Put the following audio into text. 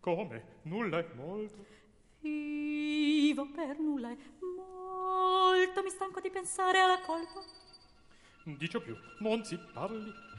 Come? Nulla è molto? Vivo per nulla è molto. Mi stanco di pensare alla colpa. Dicio più, non si parli.